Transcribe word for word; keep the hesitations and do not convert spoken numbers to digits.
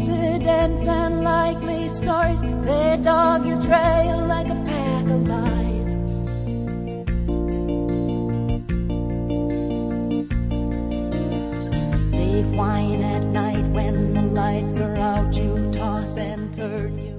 coincidence and likely stories. They dog your trail like a pack of lies. They whine at night when the lights are out. You toss and turn. You